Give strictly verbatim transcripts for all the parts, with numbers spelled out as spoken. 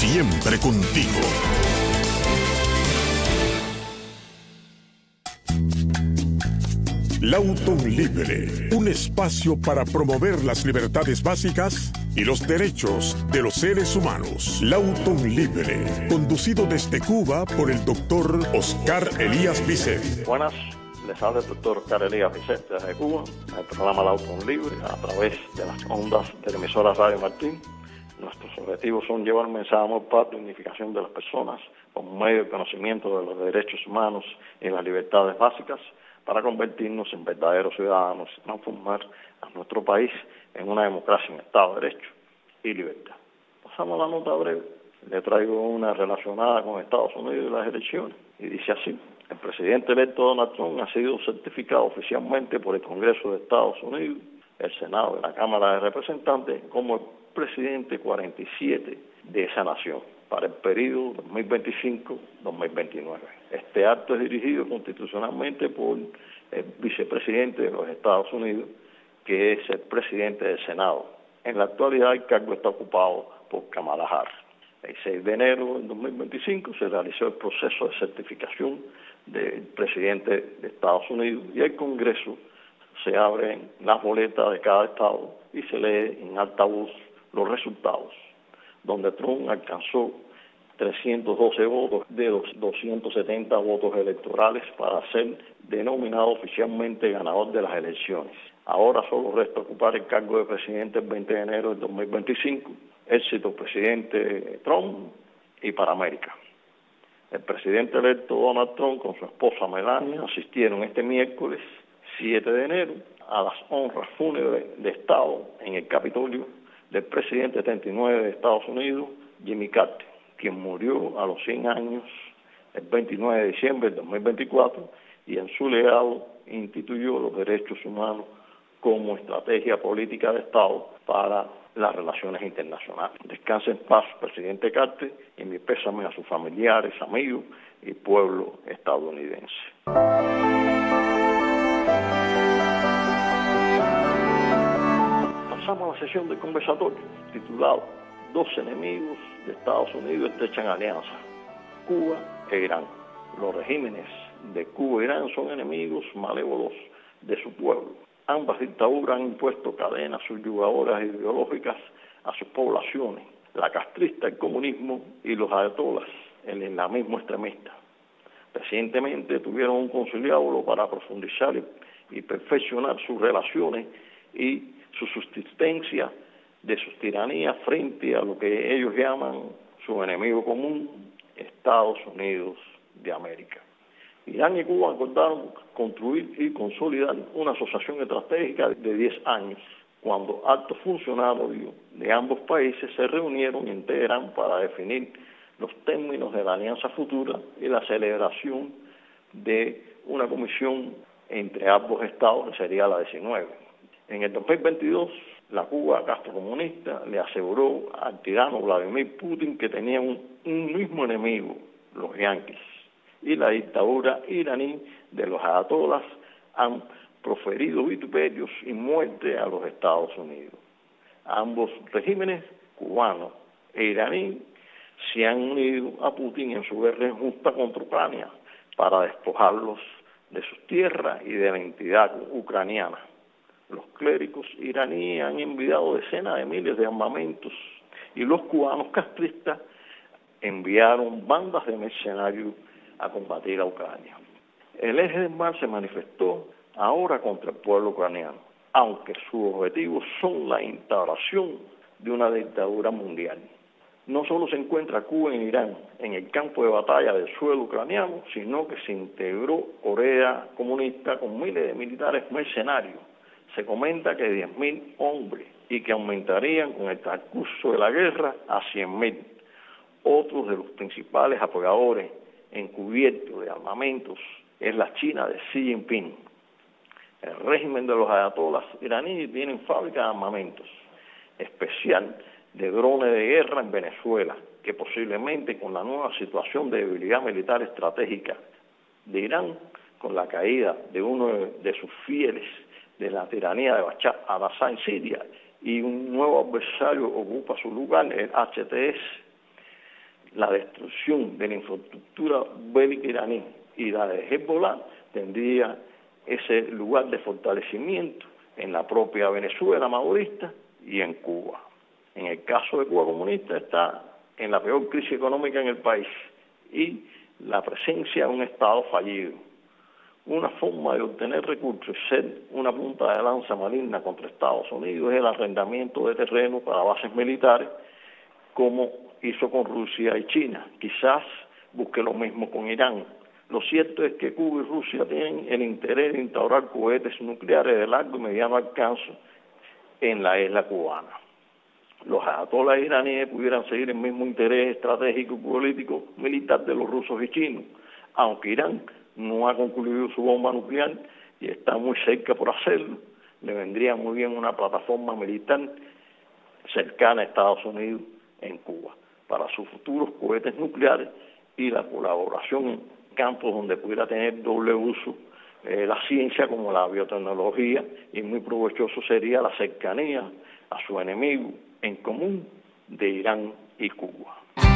siempre contigo. Lauton Libre, un espacio para promover las libertades básicas y los derechos de los seres humanos. Lauton Libre, conducido desde Cuba por el doctor Oscar Elías Bisset. Buenas, les habla el doctor Oscar Elías Bisset desde Cuba, el programa Lauton Libre a través de las ondas de la emisora Radio Martín. Nuestros objetivos son llevar un mensaje de amor, paz y unificación de las personas con medio de conocimiento de los derechos humanos y las libertades básicas, para convertirnos en verdaderos ciudadanos y transformar a nuestro país en una democracia en Estado de Derecho y libertad. Pasamos a la nota breve. Le traigo una relacionada con Estados Unidos y las elecciones. Y dice así: el presidente electo Donald Trump ha sido certificado oficialmente por el Congreso de Estados Unidos, el Senado y la Cámara de Representantes como el presidente cuarenta y siete de esa nación para el periodo dos mil veinticinco a dos mil veintinueve. Este acto es dirigido constitucionalmente por el vicepresidente de los Estados Unidos, que es el presidente del Senado. En la actualidad el cargo está ocupado por Kamala Harris. El seis de enero de dos mil veinticinco se realizó el proceso de certificación del presidente de Estados Unidos y el Congreso se abren las boletas de cada estado y se lee en altavoz los resultados, donde Trump alcanzó trescientos doce votos de los doscientos setenta votos electorales para ser denominado oficialmente ganador de las elecciones. Ahora solo resta ocupar el cargo de presidente el veinte de enero de dos mil veinticinco. Éxito, presidente Trump, y para América. El presidente electo Donald Trump con su esposa Melania asistieron este miércoles siete de enero a las honras fúnebres de Estado en el Capitolio del presidente setenta y nueve de Estados Unidos, Jimmy Carter, quien murió a los cien años el veintinueve de diciembre de dos mil veinticuatro, y en su legado instituyó los derechos humanos como estrategia política de Estado para las relaciones internacionales. Descanse en paz, presidente Carter, y mi pésame a sus familiares, amigos y pueblo estadounidense. Pasamos a la sesión del conversatorio, titulado Dos enemigos de Estados Unidos estrechan alianza, Cuba e Irán. Los regímenes de Cuba e Irán son enemigos malévolos de su pueblo. Ambas dictaduras han impuesto cadenas subyugadoras ideológicas a sus poblaciones, la castrista, el comunismo, y los ayatolas, el islamismo extremista. Recientemente tuvieron un conciliábulo para profundizar y perfeccionar sus relaciones y su subsistencia de sus tiranías frente a lo que ellos llaman su enemigo común, Estados Unidos de América. Irán y Cuba acordaron construir y consolidar una asociación estratégica de diez años, cuando altos funcionarios de ambos países se reunieron en Teherán para definir los términos de la alianza futura y la celebración de una comisión entre ambos estados, que sería la diecinueve. En el dos mil veintidós, la Cuba castrocomunista le aseguró al tirano Vladimir Putin que tenía un, un mismo enemigo, los yanquis, y la dictadura iraní de los ayatolas han proferido vituperios y muerte a los Estados Unidos. Ambos regímenes, cubano e iraní, se han unido a Putin en su guerra injusta contra Ucrania para despojarlos de sus tierras y de la identidad ucraniana. Los clérigos iraníes han enviado decenas de miles de armamentos y los cubanos castristas enviaron bandas de mercenarios a combatir a Ucrania. El eje del mal se manifestó ahora contra el pueblo ucraniano, aunque sus objetivos son la instauración de una dictadura mundial. No solo se encuentra Cuba en Irán en el campo de batalla del suelo ucraniano, sino que se integró Corea comunista con miles de militares mercenarios. Se comenta que diez mil hombres y que aumentarían con el transcurso de la guerra a cien mil. Otros de los principales apoyadores encubiertos de armamentos es la China de Xi Jinping. El régimen de los ayatolas iraníes tiene fábrica de armamentos, especial de drones de guerra en Venezuela, que posiblemente con la nueva situación de debilidad militar estratégica de Irán, con la caída de uno de sus fieles de la tiranía de Bashar al-Assad en Siria, y un nuevo adversario ocupa su lugar, el H T S, la destrucción de la infraestructura bélica iraní y la de Hezbollah tendría ese lugar de fortalecimiento en la propia Venezuela maoísta y en Cuba. En el caso de Cuba comunista está en la peor crisis económica en el país y la presencia de un Estado fallido. Una forma de obtener recursos y ser una punta de lanza maligna contra Estados Unidos es el arrendamiento de terreno para bases militares, como hizo con Rusia y China. Quizás busque lo mismo con Irán. Lo cierto es que Cuba y Rusia tienen el interés de instaurar cohetes nucleares de largo y mediano alcance en la isla cubana. Los ayatolás iraníes pudieran seguir el mismo interés estratégico, político, militar de los rusos y chinos, aunque Irán no ha concluido su bomba nuclear y está muy cerca por hacerlo. Le vendría muy bien una plataforma militar cercana a Estados Unidos en Cuba para sus futuros cohetes nucleares y la colaboración en campos donde pudiera tener doble uso eh, la ciencia como la biotecnología, y muy provechoso sería la cercanía a su enemigo en común de Irán y Cuba.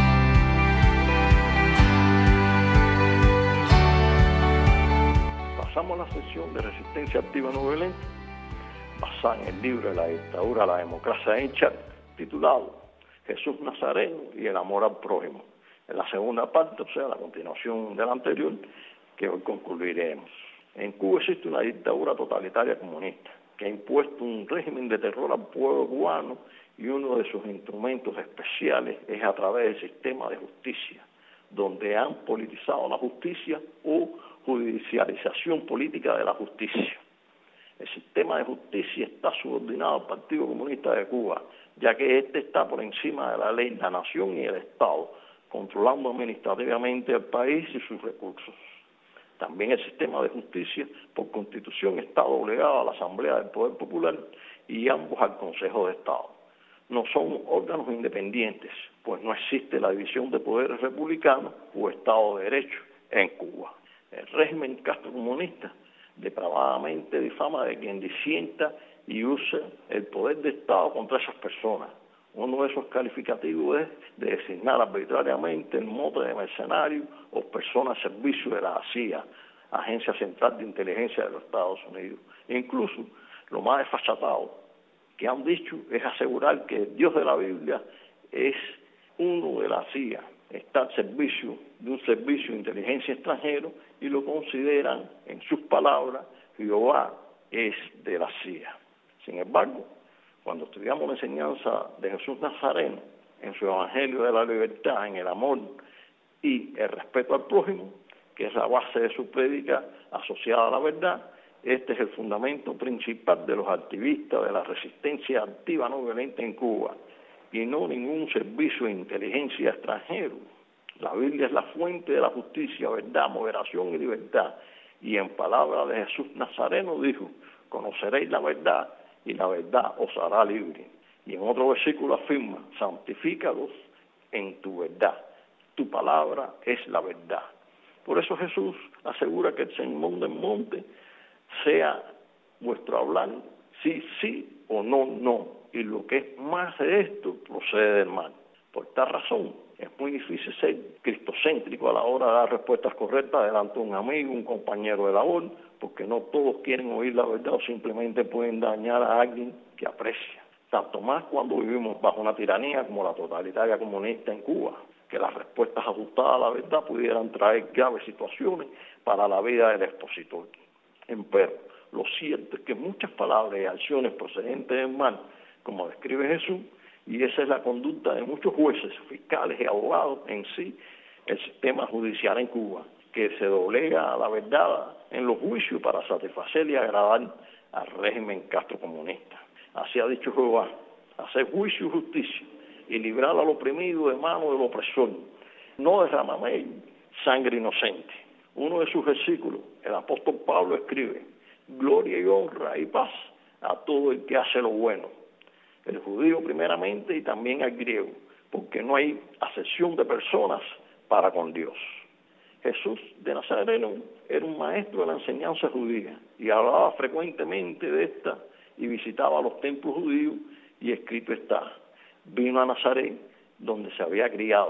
Pasamos a la sección de resistencia activa no violenta, basada en el libro de la dictadura a la democracia hecha, titulado Jesús Nazareno y el amor al prójimo. En la segunda parte, o sea, la continuación de la anterior, que hoy concluiremos. En Cuba existe una dictadura totalitaria comunista que ha impuesto un régimen de terror al pueblo cubano, y uno de sus instrumentos especiales es a través del sistema de justicia, donde han politizado la justicia o judicialización política de la justicia. El sistema de justicia está subordinado al Partido Comunista de Cuba, ya que este está por encima de la ley, la nación y el Estado, controlando administrativamente el país y sus recursos. También el sistema de justicia, por Constitución, está obligado a la Asamblea del Poder Popular y ambos al Consejo de Estado. No son órganos independientes, pues no existe la división de poderes republicanos o Estado de Derecho en Cuba. El régimen castrocomunista depravadamente difama de quien disienta y usa el poder de Estado contra esas personas. Uno de esos calificativos es de designar arbitrariamente el mote de mercenario o persona al servicio de la C I A, Agencia Central de Inteligencia de los Estados Unidos. E incluso lo más desfachatado que han dicho es asegurar que el Dios de la Biblia es uno de la C I A, está al servicio de un servicio de inteligencia extranjero, y lo consideran, en sus palabras, Jehová es de la C I A. Sin embargo, cuando estudiamos la enseñanza de Jesús Nazareno en su Evangelio de la Libertad, en el amor y el respeto al prójimo, que es la base de su prédica asociada a la verdad, este es el fundamento principal de los activistas de la resistencia activa no violenta en Cuba, y no ningún servicio de inteligencia extranjero. La Biblia es la fuente de la justicia, verdad, moderación y libertad. Y en palabras de Jesús Nazareno dijo: conoceréis la verdad y la verdad os hará libre. Y en otro versículo afirma: santifícalos en tu verdad. Tu palabra es la verdad. Por eso Jesús asegura que el sermón del monte sea vuestro hablar, sí, sí o no, no. Y lo que es más de esto procede del mal. Por tal razón, es muy difícil ser cristocéntrico a la hora de dar respuestas correctas delante de un amigo, un compañero de labor, porque no todos quieren oír la verdad o simplemente pueden dañar a alguien que aprecia. Tanto más cuando vivimos bajo una tiranía como la totalitaria comunista en Cuba, que las respuestas ajustadas a la verdad pudieran traer graves situaciones para la vida del expositor. Empero, lo cierto es que muchas palabras y acciones procedentes del mal, como describe Jesús, y esa es la conducta de muchos jueces, fiscales y abogados en sí, el sistema judicial en Cuba, que se doblega a la verdad en los juicios para satisfacer y agradar al régimen castrocomunista. Así ha dicho Jehová: hacer juicio y justicia y librar al oprimido de mano del opresor. No derramaré sangre inocente. Uno de sus versículos, el apóstol Pablo escribe: gloria y honra y paz a todo el que hace lo bueno. El judío primeramente y también al griego, porque no hay acepción de personas para con Dios. Jesús de Nazareno era un maestro de la enseñanza judía y hablaba frecuentemente de esta y visitaba los templos judíos, y escrito está: vino a Nazaret, donde se había criado,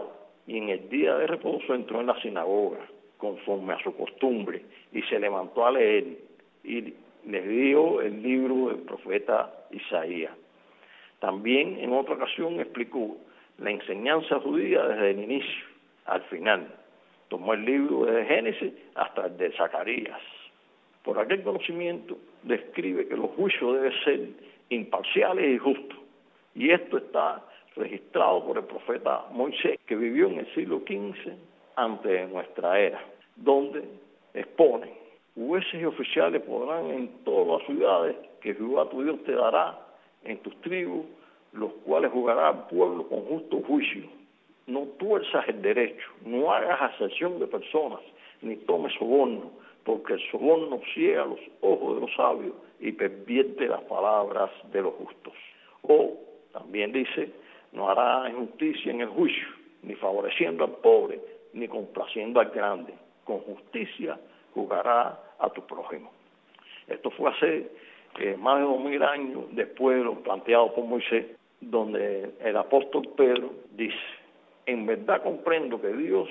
y en el día de reposo entró en la sinagoga, conforme a su costumbre, y se levantó a leer, y les dio el libro del profeta Isaías. También en otra ocasión explicó la enseñanza judía desde el inicio al final. Tomó el libro desde Génesis hasta el de Zacarías. Por aquel conocimiento describe que los juicios deben ser imparciales y justos. Y esto está registrado por el profeta Moisés, que vivió en el siglo quince antes de nuestra era, donde expone: jueces y oficiales podrán en todas las ciudades que Jehová tu Dios te dará en tus tribus, los cuales juzgará al pueblo con justo juicio. No tuerzas el derecho, no hagas acepción de personas, ni tomes soborno, porque el soborno ciega los ojos de los sabios y pervierte las palabras de los justos. O también dice: no hará injusticia en el juicio, ni favoreciendo al pobre, ni complaciendo al grande. Con justicia juzgará a tu prójimo. Esto fue hace eh, más de dos mil años después de lo planteado por Moisés, donde el apóstol Pedro dice: en verdad comprendo que Dios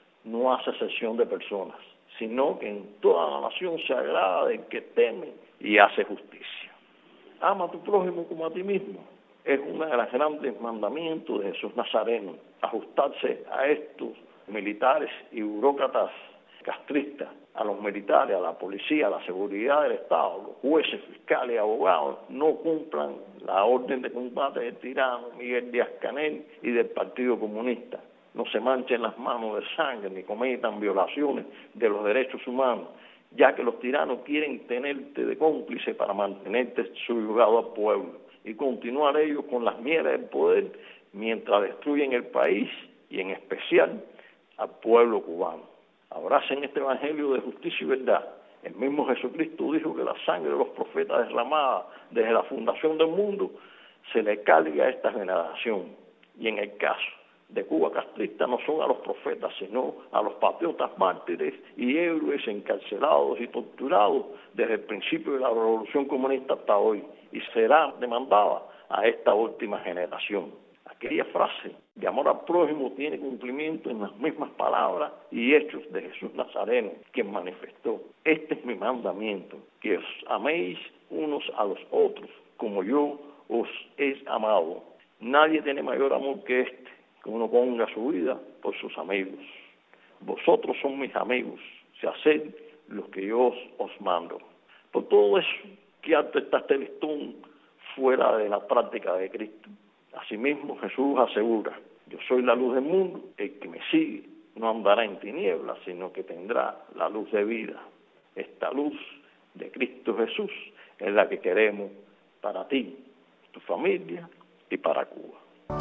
no hace excepción de personas, sino que en toda la nación se agrada del que teme y hace justicia. Ama a tu prójimo como a ti mismo. Es uno de los grandes mandamientos de Jesús Nazareno, ajustarse a estos militares y burócratas castristas, a los militares, a la policía, a la seguridad del Estado, los jueces, fiscales y abogados, no cumplan la orden de combate del tirano Miguel Díaz-Canel y del Partido Comunista. No se manchen las manos de sangre ni cometan violaciones de los derechos humanos, ya que los tiranos quieren tenerte de cómplice para mantenerte subyugado al pueblo y continuar ellos con las mieles del poder mientras destruyen el país y en especial al pueblo cubano. Abracen este evangelio de justicia y verdad. El mismo Jesucristo dijo que la sangre de los profetas derramada desde la fundación del mundo se le carga a esta generación. Y en el caso de Cuba castrista no son a los profetas, sino a los patriotas mártires y héroes encarcelados y torturados desde el principio de la revolución comunista hasta hoy, y será demandada a esta última generación. Aquella frase de amor al prójimo tiene cumplimiento en las mismas palabras y hechos de Jesús Nazareno, quien manifestó: este es mi mandamiento, que os améis unos a los otros como yo os he amado. Nadie tiene mayor amor que este, que uno ponga su vida por sus amigos. Vosotros son mis amigos, si haced lo que yo os, os mando. Por todo eso, que alto está este listón fuera de la práctica de Cristo. Asimismo, Jesús asegura: yo soy la luz del mundo, el que me sigue no andará en tinieblas, sino que tendrá la luz de vida. Esta luz de Cristo Jesús es la que queremos para ti, tu familia y para Cuba.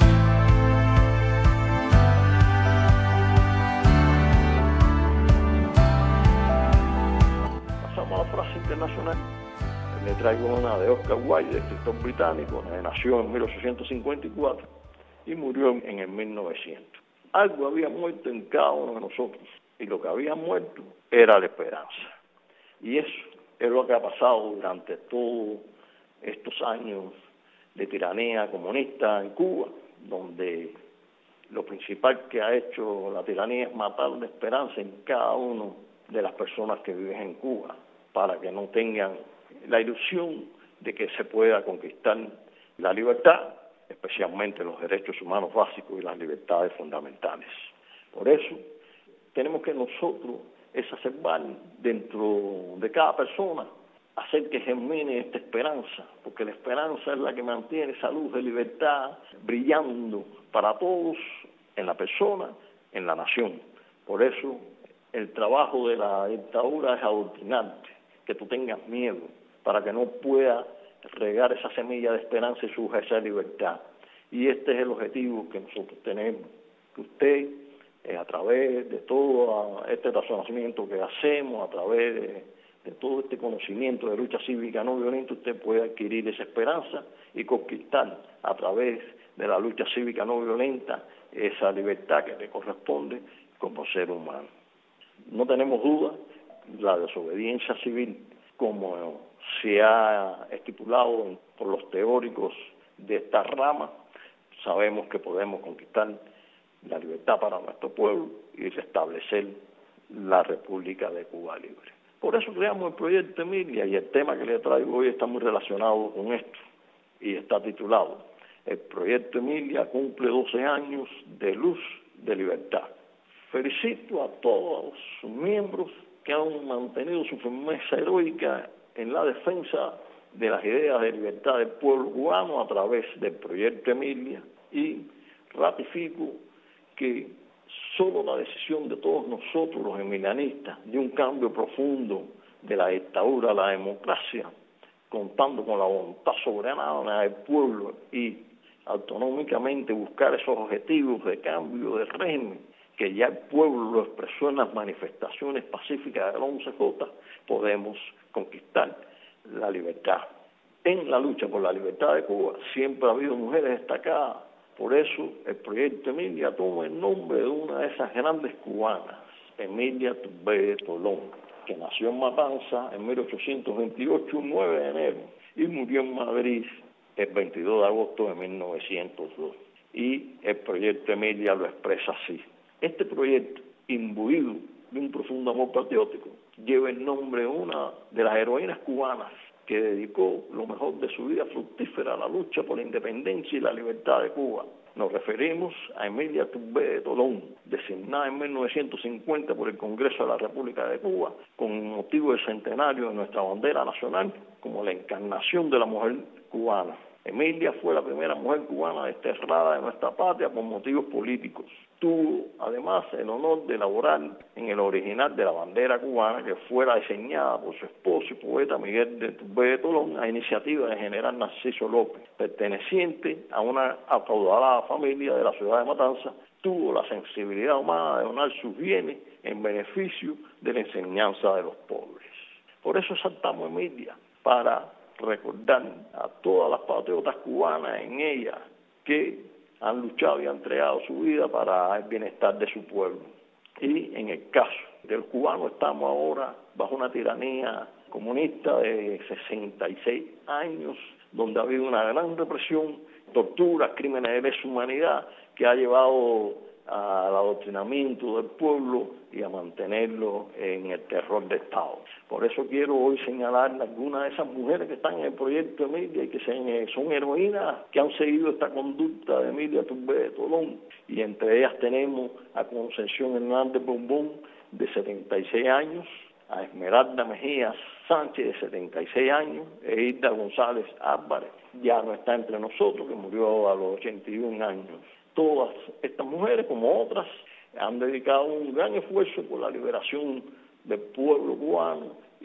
Pasamos a la frase internacional. Le traigo una de Oscar Wilde, escritor británico, que nació en mil ochocientos cincuenta y cuatro y murió en el mil novecientos. Algo había muerto en cada uno de nosotros, y lo que había muerto era la esperanza. Y eso es lo que ha pasado durante todos estos años de tiranía comunista en Cuba, donde lo principal que ha hecho la tiranía es matar la esperanza en cada una de las personas que viven en Cuba, para que no tengan la ilusión de que se pueda conquistar la libertad, especialmente los derechos humanos básicos y las libertades fundamentales. Por eso tenemos que nosotros exacerbar dentro de cada persona, hacer que germine esta esperanza, porque la esperanza es la que mantiene esa luz de libertad brillando para todos, en la persona, en la nación. Por eso el trabajo de la dictadura es adoctrinarte, que tú tengas miedo, para que no pueda regar esa semilla de esperanza y surja esa libertad. Y este es el objetivo que nosotros tenemos, que usted, eh, a través de todo este razonamiento que hacemos, a través de, de todo este conocimiento de lucha cívica no violenta, usted pueda adquirir esa esperanza y conquistar a través de la lucha cívica no violenta esa libertad que le corresponde como ser humano. No tenemos duda, la desobediencia civil, como se ha estipulado por los teóricos de esta rama, sabemos que podemos conquistar la libertad para nuestro pueblo y restablecer la República de Cuba libre. Por eso creamos el proyecto Emilia, y el tema que le traigo hoy está muy relacionado con esto y está titulado El proyecto Emilia cumple doce años de luz, de libertad. Felicito a todos sus miembros que han mantenido su firmeza heroica en la defensa de las ideas de libertad del pueblo cubano a través del proyecto Emilia, y ratifico que solo la decisión de todos nosotros los emilianistas de un cambio profundo de la dictadura a la democracia, contando con la voluntad soberana del pueblo y autonómicamente buscar esos objetivos de cambio de régimen que ya el pueblo lo expresó en las manifestaciones pacíficas del once J, podemos conquistar la libertad. En la lucha por la libertad de Cuba siempre ha habido mujeres destacadas. Por eso el proyecto Emilia toma el nombre de una de esas grandes cubanas, Emilia Turbide Tolón, que nació en Matanzas en mil ochocientos veintiocho, un nueve de enero, y murió en Madrid el veintidós de agosto de mil novecientos dos. Y el proyecto Emilia lo expresa así. Este proyecto, imbuido de un profundo amor patriótico, lleva el nombre de una de las heroínas cubanas que dedicó lo mejor de su vida fructífera a la lucha por la independencia y la libertad de Cuba. Nos referimos a Emilia Turbide Tolón, designada en mil novecientos cincuenta por el Congreso de la República de Cuba con motivo del centenario de nuestra bandera nacional como la encarnación de la mujer cubana. Emilia fue la primera mujer cubana desterrada de nuestra patria por motivos políticos. Tuvo, además, el honor de elaborar en el original de la bandera cubana, que fuera diseñada por su esposo y poeta Miguel de Turbide Tolón, a iniciativa del general Narciso López, perteneciente a una acaudalada familia de la ciudad de Matanzas. Tuvo la sensibilidad humana de donar sus bienes en beneficio de la enseñanza de los pobres. Por eso exaltamos Emilia, para recordar a todas las patriotas cubanas en ella que han luchado y han entregado su vida para el bienestar de su pueblo. Y en el caso del cubano estamos ahora bajo una tiranía comunista de sesenta y seis años, donde ha habido una gran represión, torturas, crímenes de lesa humanidad, que ha llevado al adoctrinamiento del pueblo y a mantenerlo en el terror de Estado. Por eso quiero hoy señalar algunas de esas mujeres que están en el proyecto Emilia y que son heroínas que han seguido esta conducta de Emilia Turbide Tolón, y entre ellas tenemos a Concepción Hernández Bombón, de setenta y seis años, a Esmeralda Mejías Sánchez, de setenta y seis años, e Hilda González Álvarez, ya no está entre nosotros, que murió a los ochenta y un años. Todas estas mujeres, como otras, han dedicado un gran esfuerzo por la liberación del pueblo cubano,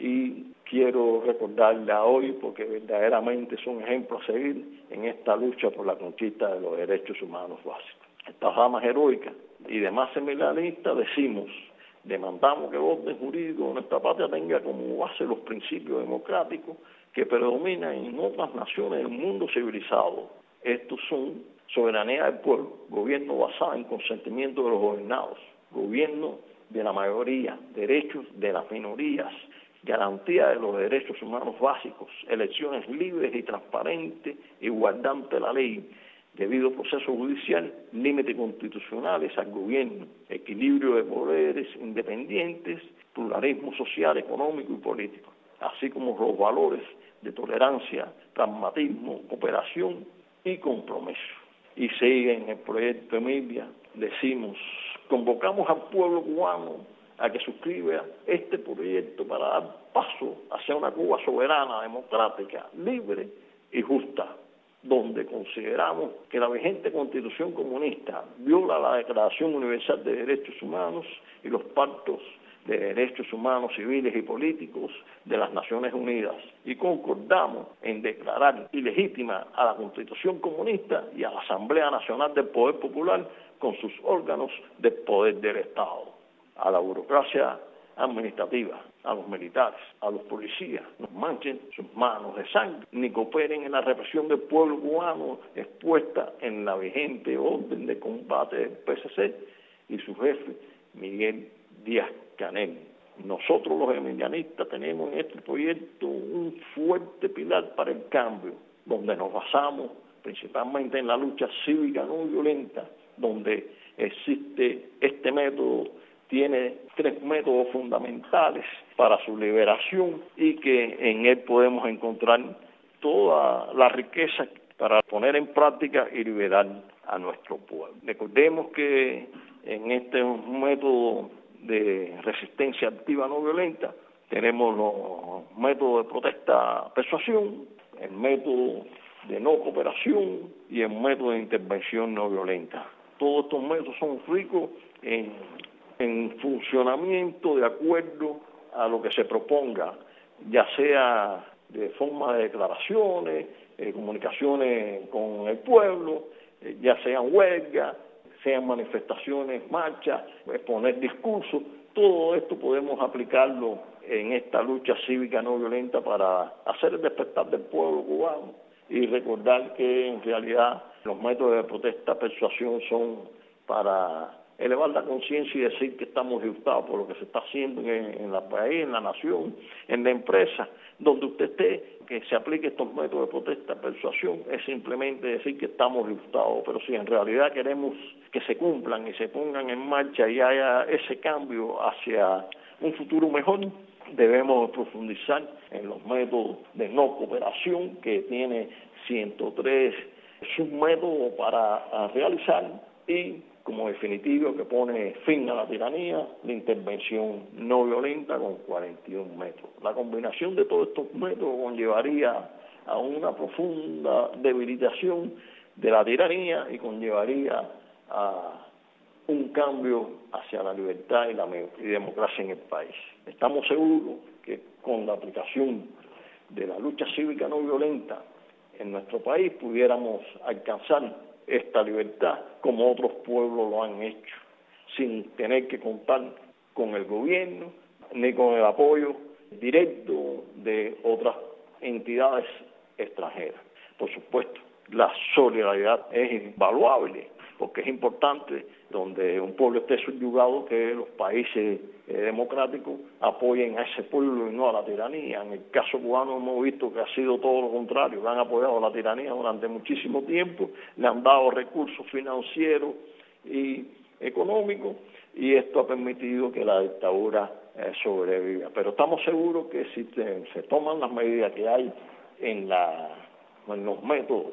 y quiero recordarla hoy porque verdaderamente son ejemplos a seguir en esta lucha por la conquista de los derechos humanos básicos. Estas damas heroicas y demás emilianistas decimos: demandamos que el orden jurídico de nuestra patria tenga como base los principios democráticos que predominan en otras naciones del mundo civilizado. Estos son soberanía del pueblo, gobierno basado en consentimiento de los gobernados, gobierno de la mayoría, derechos de las minorías, garantía de los derechos humanos básicos, elecciones libres y transparentes, igualdad ante la ley, debido proceso judicial, límites constitucionales al gobierno, equilibrio de poderes independientes, pluralismo social, económico y político, así como los valores de tolerancia, pragmatismo, cooperación y compromiso. Y sigue en el proyecto Emilia, decimos: convocamos al pueblo cubano a que suscriba este proyecto para dar paso hacia una Cuba soberana, democrática, libre y justa, donde consideramos que la vigente Constitución comunista viola la Declaración Universal de Derechos Humanos y los pactos de derechos humanos civiles y políticos de las Naciones Unidas, y concordamos en declarar ilegítima a la Constitución comunista y a la Asamblea Nacional del Poder Popular con sus órganos de poder del Estado. A la burocracia administrativa, a los militares, a los policías, no manchen sus manos de sangre, ni cooperen en la represión del pueblo cubano expuesta en la vigente orden de combate del P S C y su jefe, Miguel Díaz-Canel. Nosotros los emilianistas tenemos en este proyecto un fuerte pilar para el cambio, donde nos basamos principalmente en la lucha cívica no violenta, donde existe este método, tiene tres métodos fundamentales para su liberación y que en él podemos encontrar toda la riqueza para poner en práctica y liberar a nuestro pueblo. Recordemos que en este método de resistencia activa no violenta tenemos los métodos de protesta persuasión, el método de no cooperación y el método de intervención no violenta. Todos estos métodos son ricos en, en funcionamiento de acuerdo a lo que se proponga, ya sea de forma de declaraciones, eh, comunicaciones con el pueblo, eh, ya sean huelgas, sean manifestaciones, marchas, exponer discursos. Todo esto podemos aplicarlo en esta lucha cívica no violenta para hacer el despertar del pueblo cubano y recordar que en realidad los métodos de protesta, persuasión son para elevar la conciencia y decir que estamos disgustados por lo que se está haciendo en, en la país, en la nación, en la empresa, donde usted esté, que se aplique estos métodos de protesta, persuasión, es simplemente decir que estamos disgustados, pero si en realidad queremos que se cumplan y se pongan en marcha y haya ese cambio hacia un futuro mejor, debemos profundizar en los métodos de no cooperación, que tiene ciento tres submétodos para realizar, y como definitivo que pone fin a la tiranía, la intervención no violenta con cuarenta y un métodos. La combinación de todos estos métodos conllevaría a una profunda debilitación de la tiranía y conllevaría a un cambio hacia la libertad y la y democracia en el país. Estamos seguros que con la aplicación de la lucha cívica no violenta en nuestro país pudiéramos alcanzar esta libertad como otros pueblos lo han hecho, sin tener que contar con el gobierno ni con el apoyo directo de otras entidades extranjeras. Por supuesto, la solidaridad es invaluable, porque es importante donde un pueblo esté subyugado que los países eh, democráticos apoyen a ese pueblo y no a la tiranía. En el caso cubano hemos visto que ha sido todo lo contrario, que han apoyado a la tiranía durante muchísimo tiempo, le han dado recursos financieros y económicos, y esto ha permitido que la dictadura eh, sobreviva. Pero estamos seguros que si te, se toman las medidas que hay en, la, en los métodos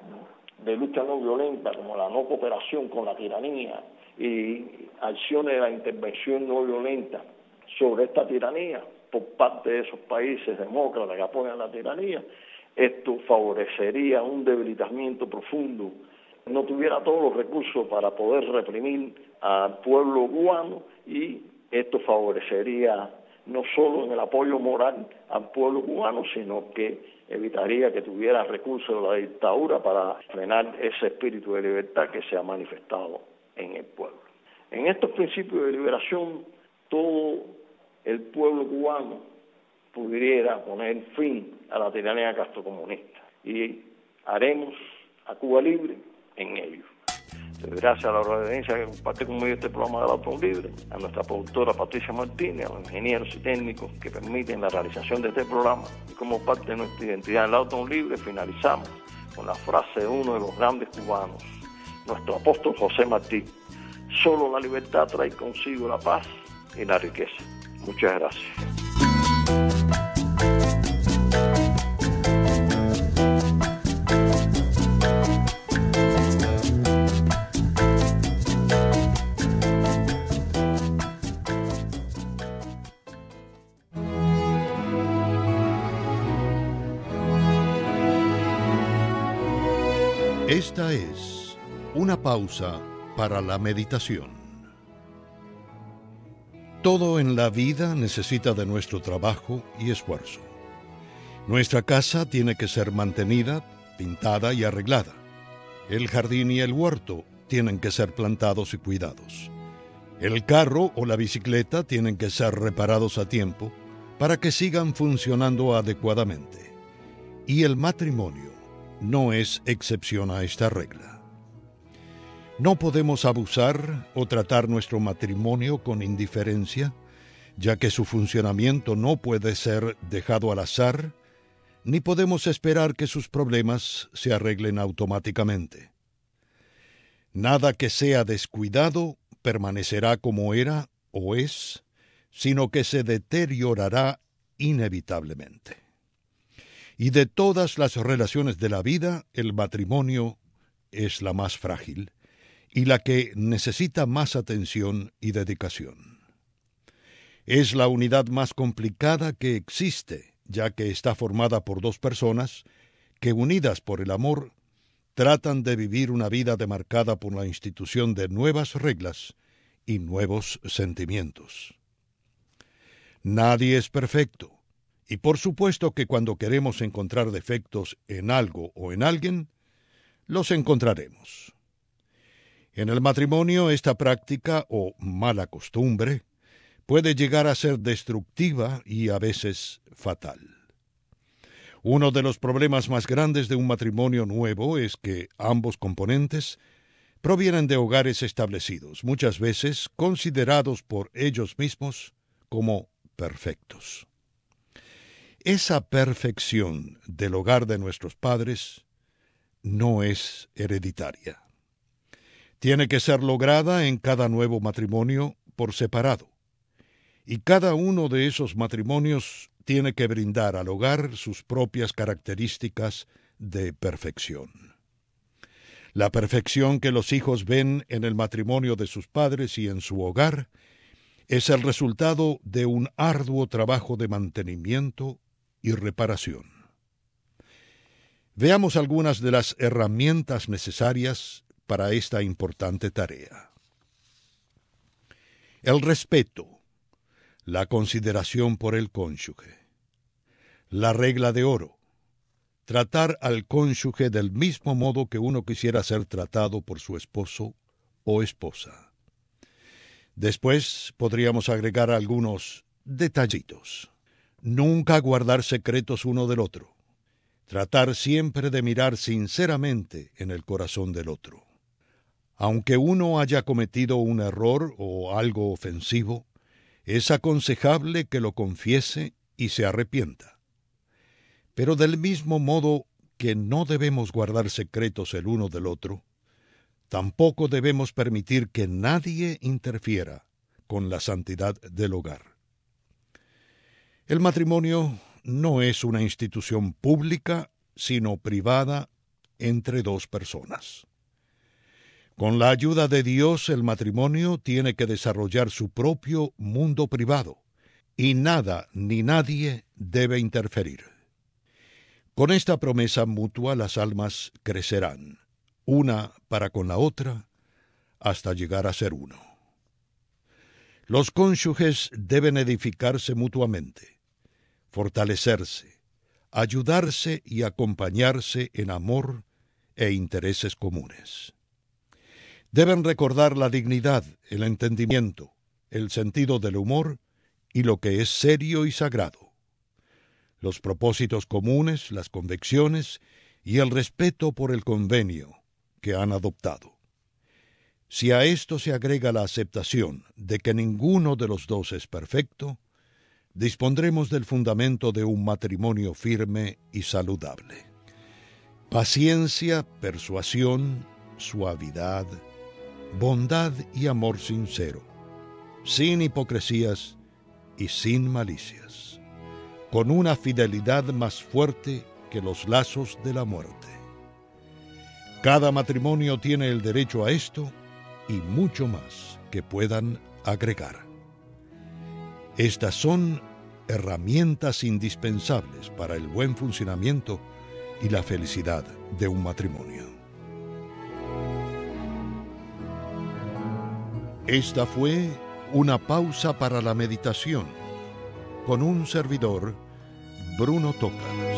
de lucha no violenta, como la no cooperación con la tiranía y acciones de la intervención no violenta sobre esta tiranía por parte de esos países demócratas que apoyan la tiranía, esto favorecería un debilitamiento profundo. No tuviera todos los recursos para poder reprimir al pueblo cubano, y esto favorecería no solo en el apoyo moral al pueblo cubano, sino que evitaría que tuviera recursos de la dictadura para frenar ese espíritu de libertad que se ha manifestado en el pueblo. En estos principios de liberación, todo el pueblo cubano pudiera poner fin a la tiranía castrocomunista, y haremos a Cuba libre en ello. Gracias a la audiencia que comparte conmigo este programa del Auto Libre, a nuestra productora Patricia Martínez, a los ingenieros y técnicos que permiten la realización de este programa, y como parte de nuestra identidad en el Auto Libre, finalizamos con la frase de uno de los grandes cubanos, nuestro apóstol José Martí: solo la libertad trae consigo la paz y la riqueza. Muchas gracias. Esta es una pausa para la meditación. Todo en la vida necesita de nuestro trabajo y esfuerzo. Nuestra casa tiene que ser mantenida, pintada y arreglada. El jardín y el huerto tienen que ser plantados y cuidados. El carro o la bicicleta tienen que ser reparados a tiempo para que sigan funcionando adecuadamente. Y el matrimonio no es excepción a esta regla. No podemos abusar o tratar nuestro matrimonio con indiferencia, ya que su funcionamiento no puede ser dejado al azar, ni podemos esperar que sus problemas se arreglen automáticamente. Nada que sea descuidado permanecerá como era o es, sino que se deteriorará inevitablemente. Y de todas las relaciones de la vida, el matrimonio es la más frágil y la que necesita más atención y dedicación. Es la unidad más complicada que existe, ya que está formada por dos personas que, unidas por el amor, tratan de vivir una vida demarcada por la institución de nuevas reglas y nuevos sentimientos. Nadie es perfecto, y por supuesto que cuando queremos encontrar defectos en algo o en alguien, los encontraremos. En el matrimonio, esta práctica o mala costumbre puede llegar a ser destructiva y a veces fatal. Uno de los problemas más grandes de un matrimonio nuevo es que ambos componentes provienen de hogares establecidos, muchas veces considerados por ellos mismos como perfectos. Esa perfección del hogar de nuestros padres no es hereditaria. Tiene que ser lograda en cada nuevo matrimonio por separado. Y cada uno de esos matrimonios tiene que brindar al hogar sus propias características de perfección. La perfección que los hijos ven en el matrimonio de sus padres y en su hogar es el resultado de un arduo trabajo de mantenimiento y reparación. Veamos algunas de las herramientas necesarias para esta importante tarea. El respeto, la consideración por el cónyuge. La regla de oro, tratar al cónyuge del mismo modo que uno quisiera ser tratado por su esposo o esposa. Después podríamos agregar algunos detallitos. Nunca guardar secretos uno del otro. Tratar siempre de mirar sinceramente en el corazón del otro. Aunque uno haya cometido un error o algo ofensivo, es aconsejable que lo confiese y se arrepienta. Pero del mismo modo que no debemos guardar secretos el uno del otro, tampoco debemos permitir que nadie interfiera con la santidad del hogar. El matrimonio no es una institución pública, sino privada entre dos personas. Con la ayuda de Dios, el matrimonio tiene que desarrollar su propio mundo privado, y nada ni nadie debe interferir. Con esta promesa mutua las almas crecerán, una para con la otra, hasta llegar a ser uno. Los cónyuges deben edificarse mutuamente, fortalecerse, ayudarse y acompañarse en amor e intereses comunes. Deben recordar la dignidad, el entendimiento, el sentido del humor y lo que es serio y sagrado, los propósitos comunes, las convicciones y el respeto por el convenio que han adoptado. Si a esto se agrega la aceptación de que ninguno de los dos es perfecto, dispondremos del fundamento de un matrimonio firme y saludable. Paciencia, persuasión, suavidad, bondad y amor sincero, sin hipocresías y sin malicias, con una fidelidad más fuerte que los lazos de la muerte. Cada matrimonio tiene el derecho a esto y mucho más que puedan agregar. Estas son herramientas indispensables para el buen funcionamiento y la felicidad de un matrimonio. Esta fue una pausa para la meditación con un servidor, Bruno Toca.